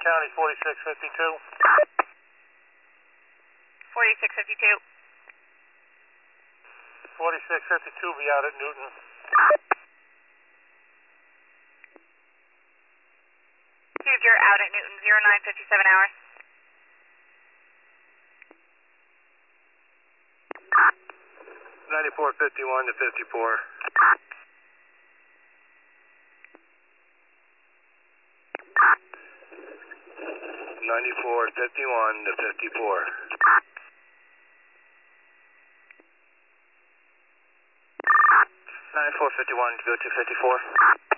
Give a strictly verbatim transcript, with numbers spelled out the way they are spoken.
County, forty-six fifty-two. forty-six fifty-two. forty-six fifty-two, be out at Newton. Received, you're out at Newton, zero nine fifty-seven hours. ninety-four fifty-one to fifty-four. ninety-four fifty-one to fifty-four. ninety-four fifty-one to go to fifty-four.